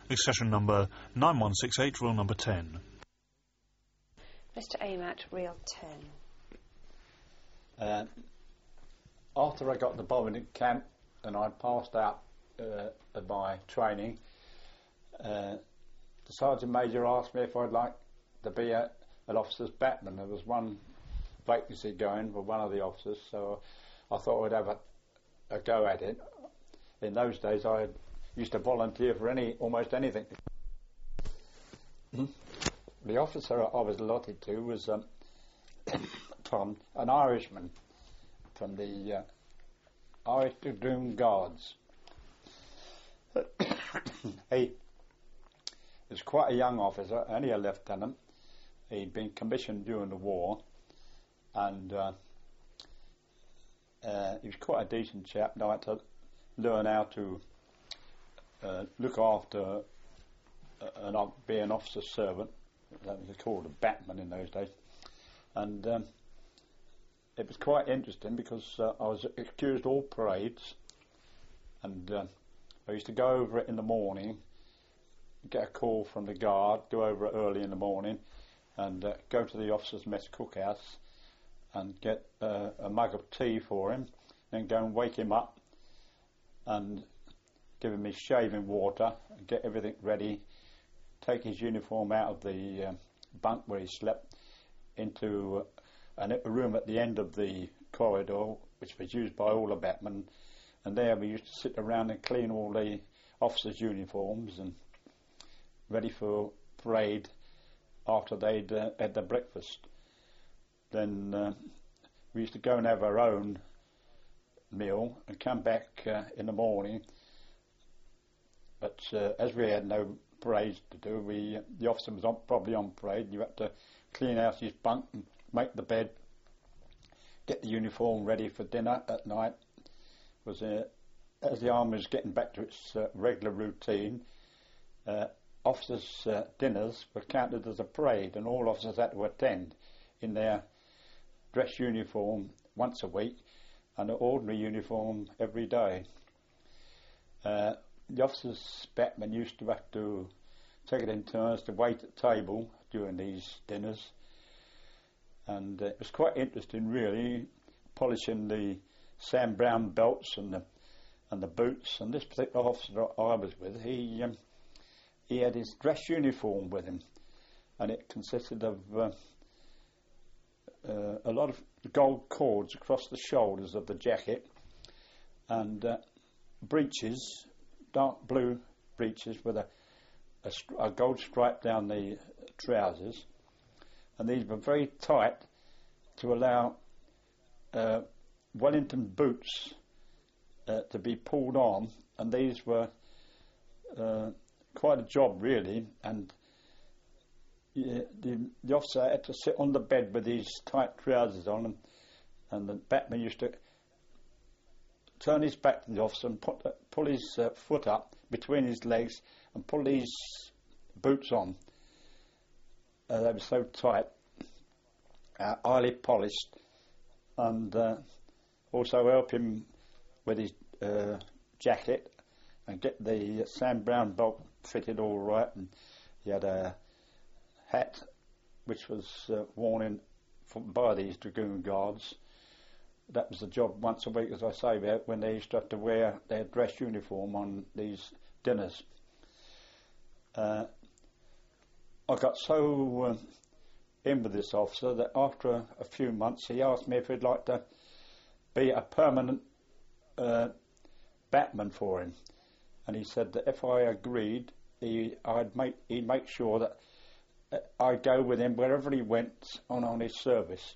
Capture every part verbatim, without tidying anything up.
This session number nine one six eight, rule number ten. Mister Amat, reel ten. Uh, after I got the bombing camp and I passed out uh, of my training, uh, the Sergeant Major asked me if I'd like to be a, an officer's batman. There was one vacancy going for one of the officers, so I thought I'd have a, a go at it. In those days I used to volunteer for any almost anything. The officer I was allotted to was um, Tom, an Irishman from the uh, Irish Dragoon Guards. He was quite a young officer, only a lieutenant. He'd been commissioned during the war, and uh, uh, he was quite a decent chap. And I had to learn how to uh, look after uh, and uh, be an officer's servant. That was called a batman in those days, and um, it was quite interesting because uh, I was accused all parades, and uh, I used to go over it in the morning, get a call from the guard, go over it early in the morning, and uh, go to the officer's mess cookhouse and get uh, a mug of tea for him, then go and wake him up and give him his shaving water and get everything ready, take his uniform out of the uh, bunk where he slept into uh, a room at the end of the corridor, which was used by all the batmen, and there we used to sit around and clean all the officers' uniforms and ready for parade after they'd uh, had their breakfast. Then uh, we used to go and have our own meal and come back uh, in the morning, but uh, as we had no parades to do, we uh, the officer was on, probably on parade. You had to clean out his bunk and make the bed, get the uniform ready for dinner at night. Was uh, as the army was getting back to its uh, regular routine, uh, officers' uh, dinners were counted as a parade, and all officers had to attend in their dress uniform once a week and an ordinary uniform every day. Uh, the officers' batmen used to have to take it in turns to wait at table during these dinners, and uh, it was quite interesting really, polishing the Sam Brown belts and the and the boots. And this particular officer I was with, he um, he had his dress uniform with him, and it consisted of uh, uh, a lot of gold cords across the shoulders of the jacket, and uh, breeches, dark blue breeches with a, a, stri- a gold stripe down the trousers, and these were very tight to allow uh, Wellington boots uh, to be pulled on, and these were uh, quite a job really, and yeah, the, the officer had to sit on the bed with these tight trousers on, and, and the batman used to turn his back to the officer and put, uh, pull his uh, foot up between his legs and pull these boots on. Uh, they were so tight, uh, highly polished, and uh, also help him with his uh, jacket and get the Sam Brown belt fitted all right. And he had a hat which was uh, worn in for, by these Dragoon Guards. That was the job once a week, as I say, when they used to have to wear their dress uniform on these dinners. Uh, I got so uh, in with this officer that after a, a few months he asked me if he'd like to be a permanent uh, batman for him, and he said that if I agreed, he, I'd make he'd make sure that uh, I'd go with him wherever he went on on his service,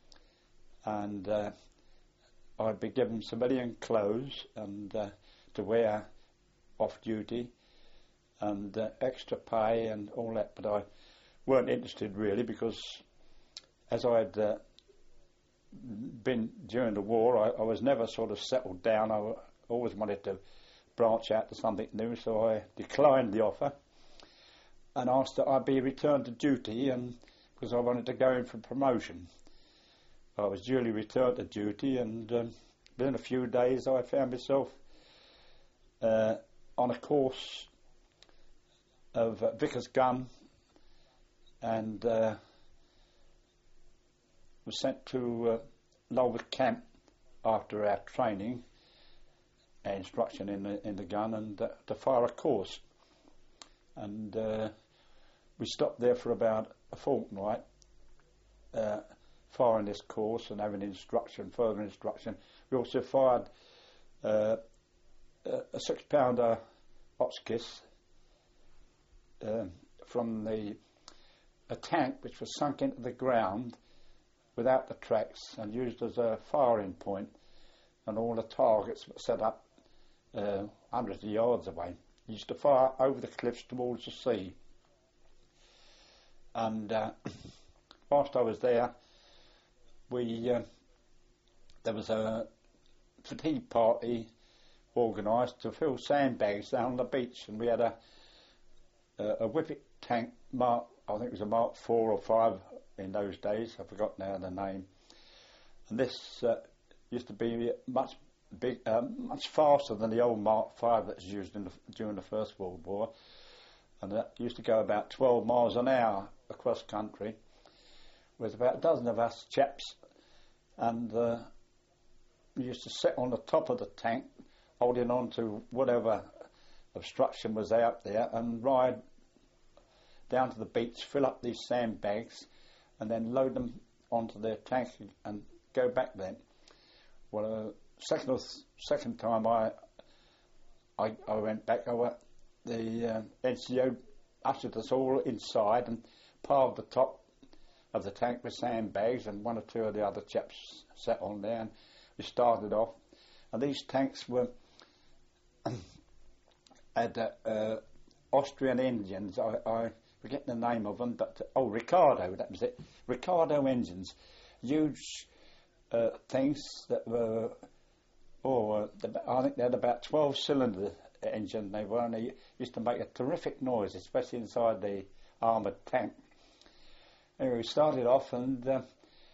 and uh, I'd be given civilian clothes and uh, to wear off duty, and uh, extra pay and all that, but I weren't interested really, because as I had uh, been during the war, I, I was never sort of settled down. I w- always wanted to branch out to something new, so I declined the offer and asked that I be returned to duty, and because I wanted to go in for promotion. I was duly returned to duty, and um, within a few days I found myself uh, on a course of uh, Vickers gun, and uh, was sent to uh, Lulworth Camp after our training and instruction in the in the gun, and uh, to fire a course. And uh, we stopped there for about a fortnight, uh, firing this course and having instruction, further instruction. We also fired uh, a six pounder Hotchkiss uh, from the a tank which was sunk into the ground without the tracks and used as a firing point, and all the targets were set up uh, hundreds of yards away. Used to fire over the cliffs towards the sea. And uh, whilst I was there, we uh, there was a fatigue party organised to fill sandbags down on the beach, and we had a a, a Whippet tank Mark, I think it was a Mark four or five in those days. I forgot now the name. And this uh, used to be much big, uh, much faster than the old Mark five that was used in the, during the First World War, and that used to go about twelve miles an hour across country. With about a dozen of us chaps, and uh, we used to sit on the top of the tank, holding on to whatever obstruction was out there, and ride down to the beach, fill up these sandbags, and then load them onto their tank and go back then. Well, uh, second or th- second time I, I I went back, I went, the uh, N C O ushered us all inside and piled the top of the tank with sandbags, and one or two of the other chaps sat on there, and we started off. And these tanks were had uh, uh, Austrian engines. I, I forget the name of them, but oh, Ricardo, that was it. Ricardo engines, huge uh, things that were. Oh, uh, the, I think they had about twelve cylinder engine. They were, and they used to make a terrific noise, especially inside the armoured tank. Anyway, we started off, and uh,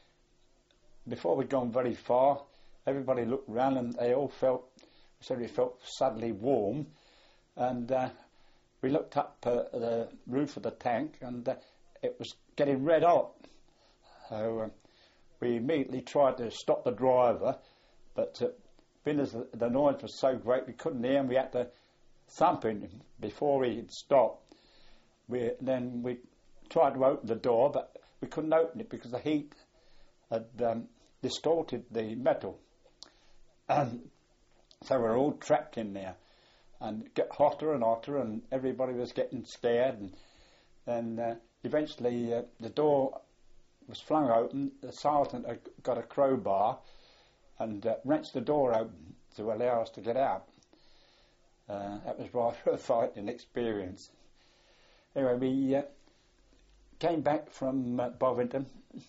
before we'd gone very far, everybody looked round, and they all felt, said we felt suddenly warm, and uh, we looked up uh, the roof of the tank, and uh, it was getting red hot. So uh, we immediately tried to stop the driver, but uh, being as the, the noise was so great we couldn't hear him, we had to thump him before he'd stop. We, then we tried to open the door, but we couldn't open it because the heat had um, distorted the metal. And so we were all trapped in there, and it got hotter and hotter, and everybody was getting scared. And then uh, eventually uh, the door was flung open. The sergeant had got a crowbar and uh, wrenched the door open to allow us to get out. Uh, that was rather a frightening experience. Anyway, we uh, came back from uh, Bovington,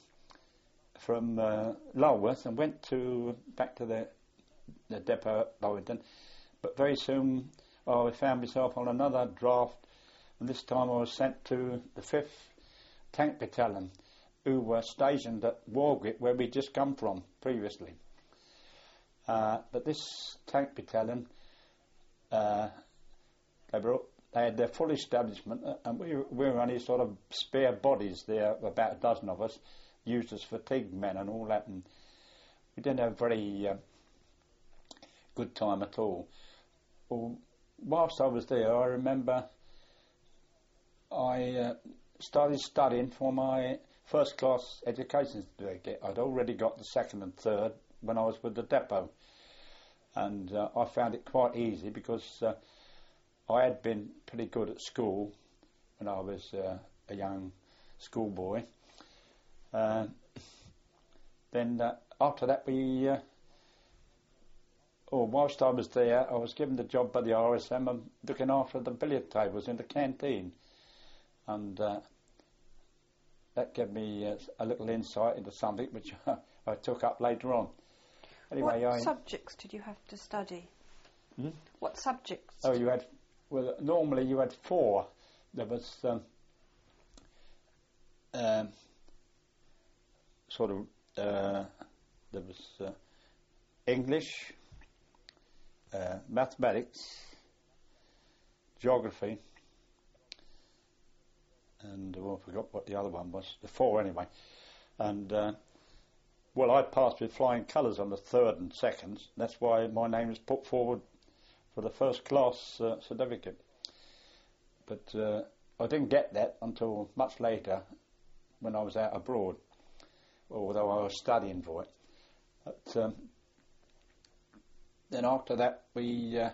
from uh, Lulworth, and went to back to the the depot at Bovington. But very soon oh, I found myself on another draft, and this time I was sent to the fifth Tank Battalion, who were stationed at Wargate, where we'd just come from previously. Uh, but this Tank Battalion, uh, they, were, they had their full establishment, uh, and we, we were only sort of spare bodies there, about a dozen of us, used as fatigue men and all that, and we didn't have a very uh, good time at all. Well, whilst I was there, I remember I uh, started studying for my first class education certificate. I'd already got the second and third when I was with the depot, and uh, I found it quite easy because uh, I had been pretty good at school when I was uh, a young schoolboy. Uh, then uh, after that we, uh, oh, whilst I was there, I was given the job by the R S M of looking after the billiard tables in the canteen, and uh, that gave me uh, a little insight into something which I took up later on. Anyway, what I, subjects did you have to study? Hmm? What subjects? Oh, you had, well, normally you had four. There was um, um, sort of, uh, there was uh, English, uh, mathematics, geography, and well, I forgot what the other one was, the four anyway. And uh, well, I passed with flying colours on the third and seconds. That's why my name was put forward for the first class uh, certificate. But uh, I didn't get that until much later when I was out abroad, although I was studying for it. But um, then after that, we uh,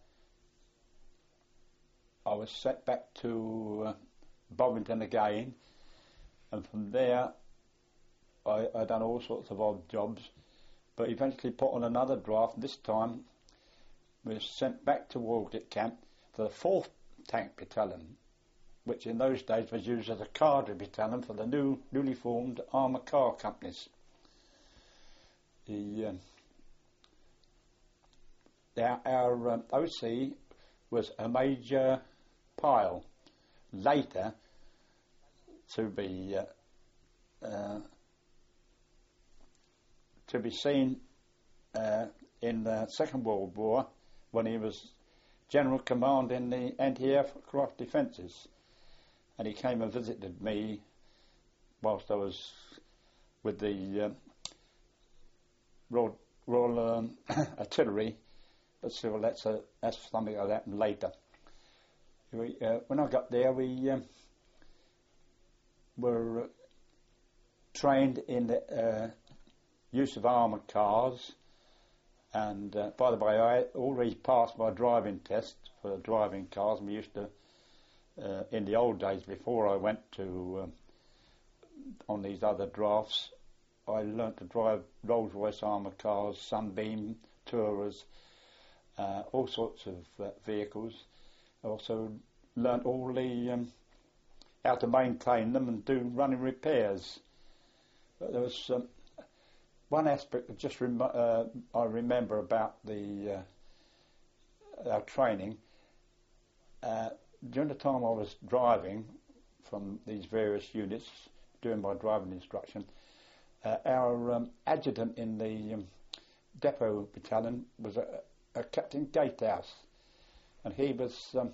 I was sent back to uh, Bovington again, and from there I, I done all sorts of odd jobs, but eventually put on another draft. This time was sent back to Walgett Camp for the fourth Tank Battalion, which in those days was used as a cadre battalion for the new newly formed armoured car companies. The um, our, our um, O C was a Major Pyle, later to be uh, uh, to be seen uh, in the Second World War when he was General Command in the anti-aircraft defences, and he came and visited me whilst I was with the um, Royal, Royal um, Artillery. But still, that's, a, that's something that happened later. We, uh, when I got there, we um, were trained in the uh, use of armoured cars, and uh, by the way, I already passed my driving test for driving cars. And we used to, uh, in the old days before I went to um, on these other drafts, I learnt to drive Rolls-Royce armoured cars, Sunbeam, Tourers, uh, all sorts of uh, vehicles. I also learnt all the um, how to maintain them and do running repairs. But there was um, one aspect that just rem- uh, I remember about the uh, our training. Uh, during the time I was driving from these various units, doing my driving instruction, uh, our um, adjutant in the um, depot battalion was a, a Captain Gatehouse, and he was um,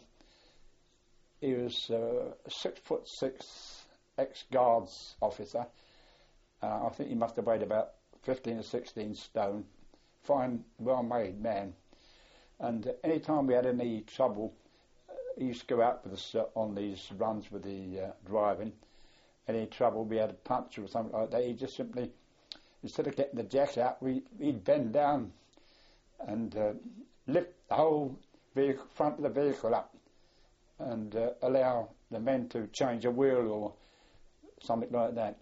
he was uh, a six foot six ex-guards officer. Uh, I think he must have weighed about fifteen or sixteen stone. Fine, well-made man. And uh, any time we had any trouble, uh, he used to go out with us uh, on these runs with the uh, driving. Any trouble, we had a puncture or something like that, he just simply, instead of getting the jack out, we, he'd bend down and uh, lift the whole vehicle, front of the vehicle up, and uh, allow the men to change a wheel or something like that.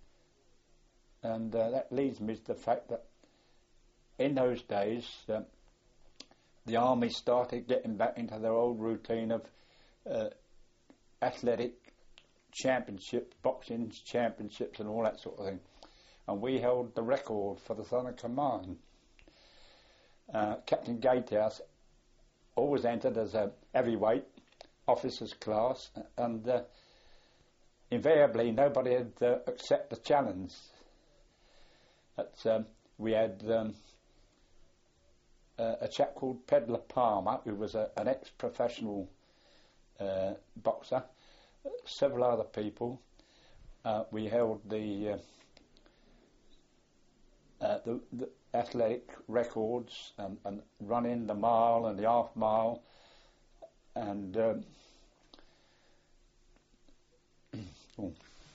And uh, that leads me to the fact that in those days, uh, the army started getting back into their old routine of uh, athletic championships, boxing championships and all that sort of thing. And we held the record for the Southern Command. Uh, Captain Gatehouse always entered as a heavyweight officers class, and uh, invariably nobody had uh, accept the challenge. But, um, we had um, uh, a chap called Pedler Palmer, who was a, an ex-professional uh, boxer, several other people. Uh, we held the, uh, uh, the the athletic records and, and running the mile and the half mile, and um, oh,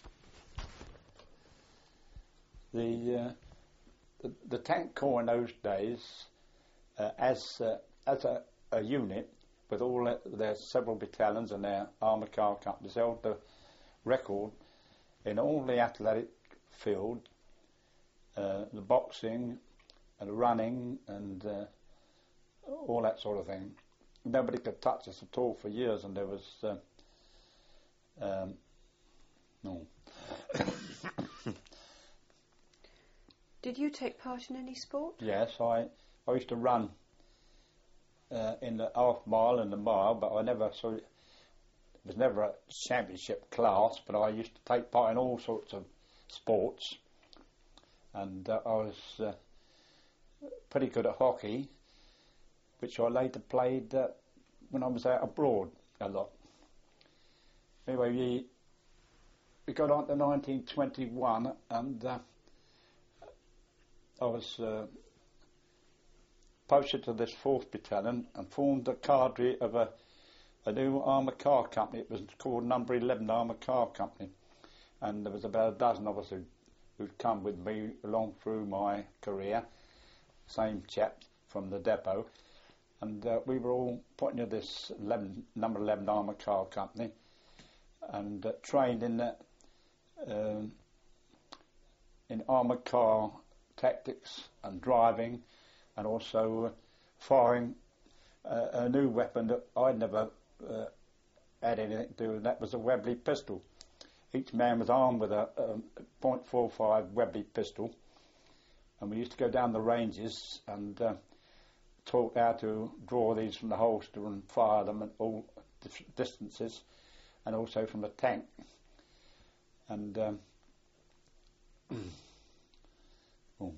the, uh, the the tank corps in those days, uh, as uh, as a, a unit, with all their, their several battalions and their armoured car companies, held the record in all the athletic field, uh, the boxing and the running and uh, all that sort of thing. Nobody could touch us at all for years, and there was uh, um, no. Did you take part in any sport? Yes, I I used to run uh, in the half mile and the mile, but I never sort of, it was never a championship class, but I used to take part in all sorts of sports, and uh, I was uh, pretty good at hockey, which I later played uh, when I was out abroad a lot. Anyway, we, we got on to nineteen twenty-one, and uh, I was uh, posted to this fourth Battalion and formed the cadre of a, a new armoured car company. It was called Number eleven Armoured Car Company, and there was about a dozen of us who'd, who'd come with me along through my career, same chaps from the depot, and uh, we were all put into this eleven, Number eleven Armoured Car Company, and uh, trained in the, um, in armoured car tactics and driving, and also uh, firing uh, a new weapon that I'd never uh, had anything to do with. That was a Webley pistol. Each man was armed with a, a point four five Webley pistol, and we used to go down the ranges and uh, taught how to draw these from the holster and fire them at all dif- distances, and also from the tank. And um, oh.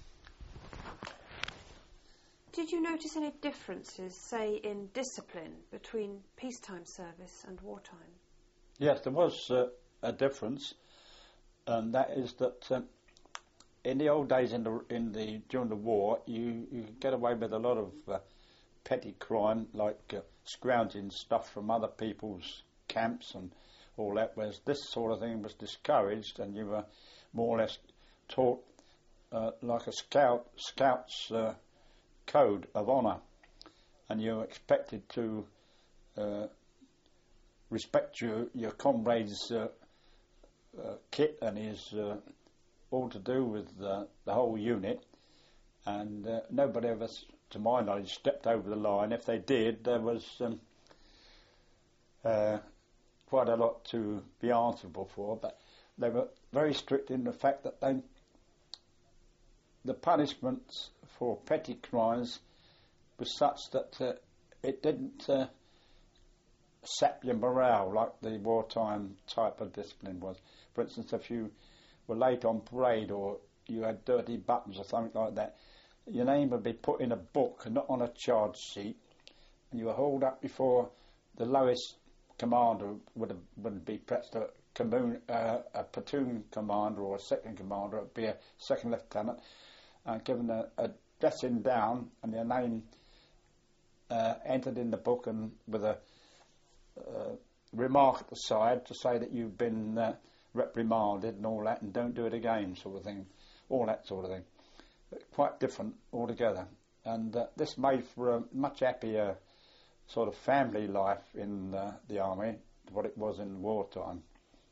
Did you notice any differences, say, in discipline between peacetime service and wartime? Yes, there was uh, a difference, and that is that um, in the old days, in the in the during the war, you you could get away with a lot of uh, petty crime, like uh, scrounging stuff from other people's camps and all that. Whereas this sort of thing was discouraged, and you were more or less taught uh, like a scout scout's uh, code of honour, and you were expected to uh, respect your your comrade's uh, uh, kit and his uh, all to do with uh, the whole unit, and uh, nobody of us, to my knowledge, stepped over the line. If they did, there was um, uh, quite a lot to be answerable for, but they were very strict in the fact that they, the punishments for petty crimes was such that uh, it didn't uh, sap your morale like the wartime type of discipline was. For instance, if you were late on parade or you had dirty buttons or something like that, your name would be put in a book and not on a charge sheet, and you were hauled up before the lowest commander would have, would be perhaps a, commun, uh, a platoon commander or a second commander. It would be a second lieutenant, and uh, given a, a dressing down and your name uh, entered in the book, and with a uh, remark at the side to say that you've been uh, reprimanded and all that, and don't do it again, sort of thing, all that sort of thing. Quite different altogether, and uh, this made for a much happier sort of family life in uh, the army to what it was in wartime.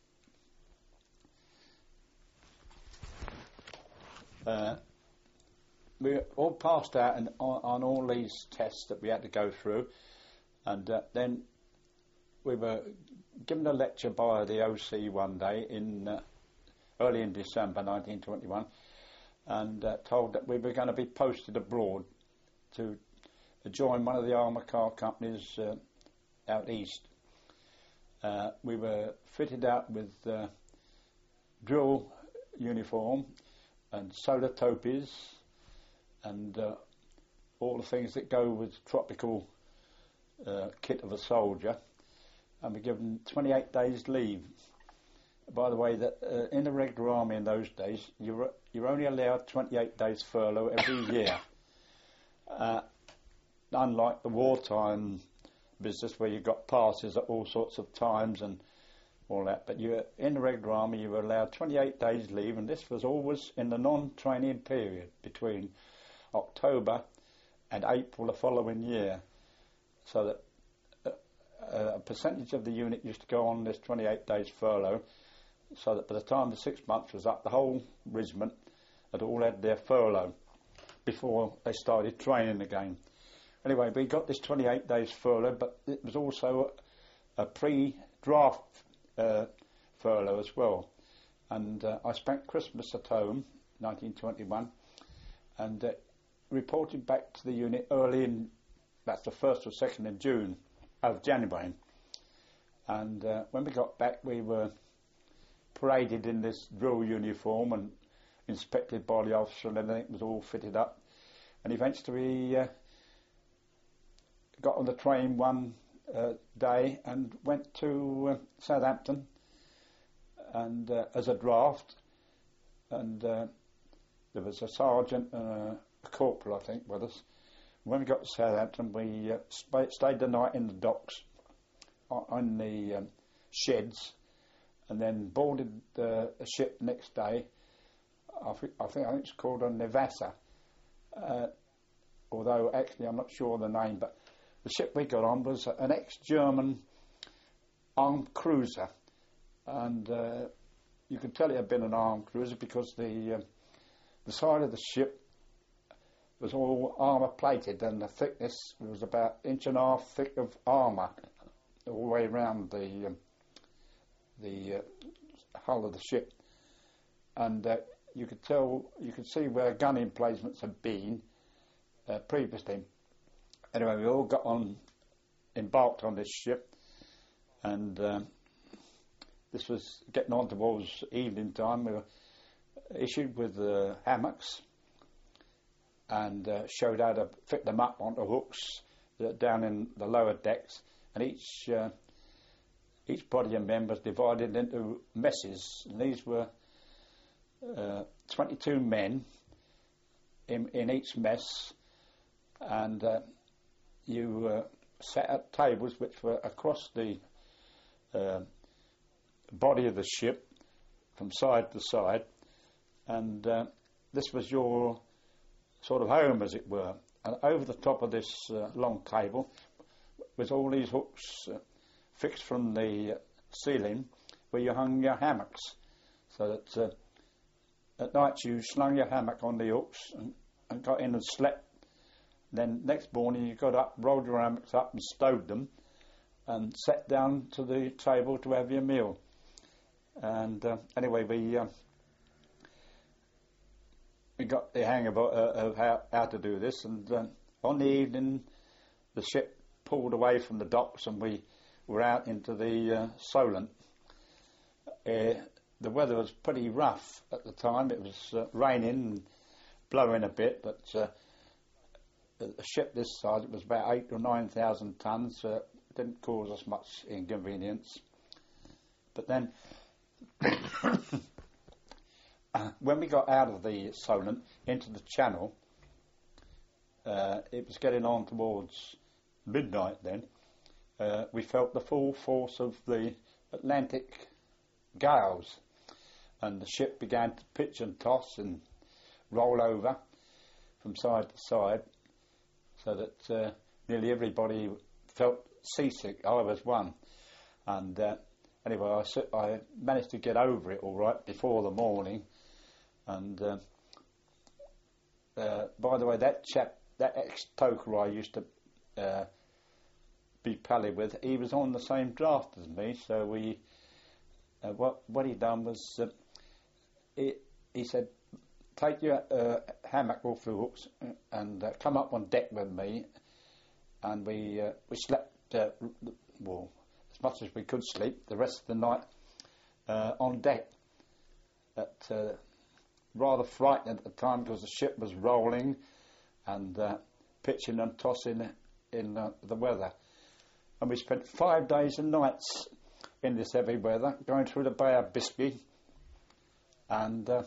Uh, we all passed out and on, on all these tests that we had to go through, and uh, then we were given a lecture by the O C one day in uh, early in December nineteen twenty-one, and uh, told that we were going to be posted abroad to join one of the armour car companies uh, out east. Uh, we were fitted out with uh, drill uniform and solar topies and uh, all the things that go with tropical uh, kit of a soldier, and we're given twenty-eight days leave. By the way, that uh, in the regular army in those days, you're you're only allowed twenty-eight days furlough every year. Uh, unlike the wartime business where you got passes at all sorts of times and all that, but you in the regular army you were allowed twenty-eight days leave, and this was always in the non-training period between October and April the following year, so that uh, a percentage of the unit used to go on this twenty-eight days furlough, so that by the time the six months was up, the whole regiment had all had their furlough before they started training again. Anyway, we got this twenty-eight days furlough, but it was also a pre-draft uh, furlough as well. And uh, I spent Christmas at home, nineteen twenty-one, and uh, reported back to the unit early in, that's the first or second of June, of January. And uh, when we got back, we were paraded in this drill uniform and inspected by the officer, and everything was all fitted up. And eventually uh, got on the train one uh, day and went to uh, Southampton and uh, as a draft, and uh, there was a sergeant and a corporal, I think, with us. When we got to Southampton, we uh, sp- stayed the night in the docks, on the um, sheds, and then boarded the, the ship next day. I think I think, I think it's called a Nevasa, uh, although actually I'm not sure of the name. But the ship we got on was an ex-German armed cruiser, and uh, you can tell it had been an armed cruiser because the uh, the side of the ship was all armour plated, and the thickness was about an inch and a half thick of armour all the way around the um, the uh, hull of the ship, and uh, you could tell, you could see where gun emplacements had been uh, previously. Anyway, we all got on, embarked on this ship, and uh, this was getting on towards evening time. We were issued with uh, hammocks, and uh, showed how to fit them up onto hooks uh, down in the lower decks, and each uh, each body of members divided into messes, and these were uh, twenty-two men in, in each mess, and uh, you uh, sat at tables which were across the uh, body of the ship from side to side, and uh, this was your sort of home, as it were. And over the top of this uh, long table was all these hooks uh, fixed from the uh, ceiling where you hung your hammocks, so that uh, at night you slung your hammock on the hooks and, and got in and slept. Then next morning you got up, rolled your hammocks up and stowed them, and sat down to the table to have your meal. And uh, anyway, we uh, we got the hang of, uh, of how, how to do this, and um, on the evening the ship pulled away from the docks and we were out into the uh, Solent. Uh, the weather was pretty rough at the time. It was uh, raining and blowing a bit, but uh, the ship this size, it was about eight or nine thousand tons, so it didn't cause us much inconvenience. But then Uh, when we got out of the Solent into the Channel, uh, it was getting on towards midnight then. Uh, we felt the full force of the Atlantic gales, and the ship began to pitch and toss and roll over from side to side, so that uh, nearly everybody felt seasick. I was one. And uh, anyway, I, I managed to get over it all right before the morning. And uh, uh, by the way, that chap, that ex-toker I used to uh, be pally with, he was on the same draft as me. So we, uh, what what he done was, uh, he, he said, take your uh, hammock off the hooks and uh, come up on deck with me. And we uh, we slept, uh, well, as much as we could sleep, the rest of the night uh, on deck. At uh, rather frightened at the time because the ship was rolling and uh, pitching and tossing in uh, the weather. And we spent five days and nights in this heavy weather, going through the Bay of Biscay. And uh,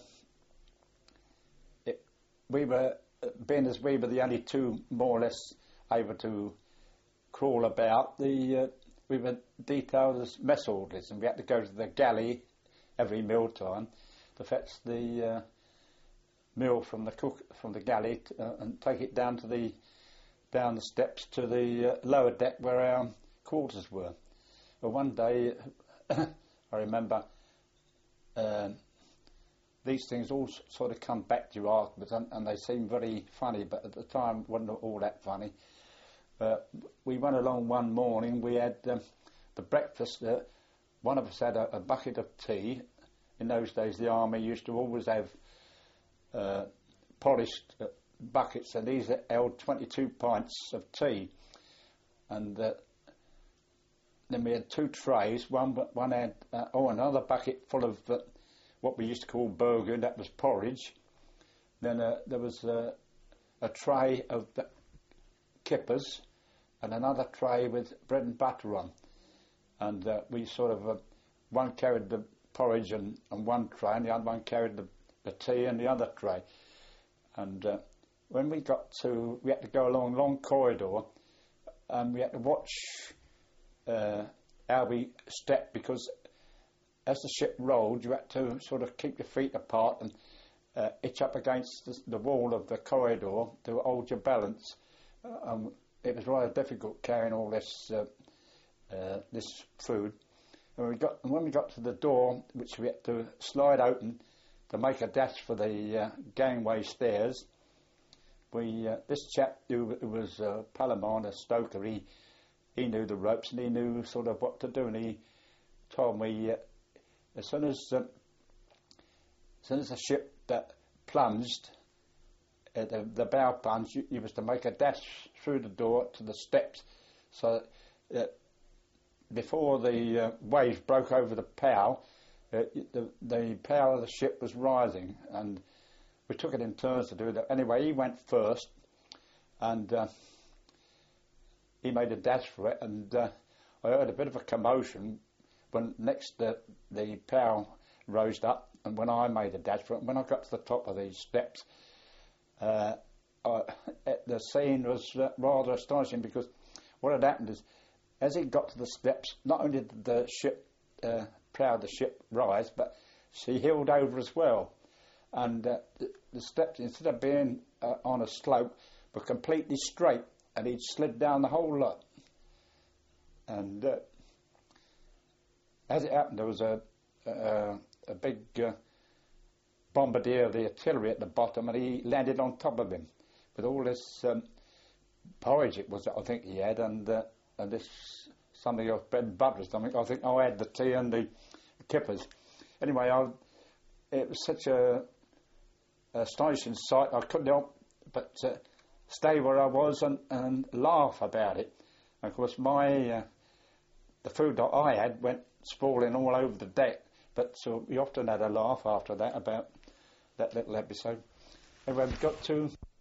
it, we were, being as we were the only two more or less able to crawl about, the uh, we were detailed as mess orderlies, and we had to go to the galley every meal time to fetch the uh, meal from the cook from the galley t- uh, and take it down to the down the steps to the uh, lower deck where our quarters were. Well, one day I remember uh, these things all s- sort of come back to you afterwards, and, and they seem very funny, but at the time wasn't all that funny. Uh, we went along one morning. We had um, the breakfast. Uh, one of us had a, a bucket of tea. In those days, the army used to always have uh, polished uh, buckets, and these held twenty-two pints of tea. And uh, then we had two trays. One, one had uh, oh, another bucket full of uh, what we used to call burger. That was porridge. Then uh, there was uh, a tray of uh, kippers, and another tray with bread and butter on. And uh, we sort of uh, one carried the porridge and, and one tray, and the other one carried the, the tea and the other tray. And uh, when we got to, we had to go along a long corridor, and we had to watch uh, how we stepped, because as the ship rolled, you had to sort of keep your feet apart and uh, itch up against the, the wall of the corridor to hold your balance. Uh, um, it was rather difficult carrying all this uh, uh, this food. And we got, and when we got to the door, which we had to slide open to make a dash for the uh, gangway stairs, we uh, this chap who, who was uh, Palomar, a stoker, he he knew the ropes and he knew sort of what to do, and he told me uh, as soon as uh, as soon as the ship that plunged, uh, the, the bow plunged, you, you was to make a dash through the door to the steps, so that before the uh, waves broke over the pow, uh, the, the pow of the ship was rising, and we took it in turns to do that. Anyway, he went first, and uh, he made a dash for it, and uh, I heard a bit of a commotion when next the, the pow rose up, and when I made a dash for it, when I got to the top of these steps, uh, I, the scene was uh, rather astonishing, because what had happened is, as he got to the steps, not only did the ship, uh, prow of the ship rise, but she heeled over as well. And uh, the, the steps, instead of being uh, on a slope, were completely straight, and he'd slid down the whole lot. And uh, as it happened, there was a, a, a big uh, bombardier of the artillery at the bottom, and he landed on top of him with all this um, porridge, it was, I think he had, and... Uh, and this something else, bread and butter or something. I think I had the tea and the kippers. Anyway, I, it was such a, a astonishing sight. I couldn't help but uh, stay where I was and, and laugh about it. And of course, my uh, the food that I had went sprawling all over the deck. But so we often had a laugh after that about that little episode. Anyway, we got to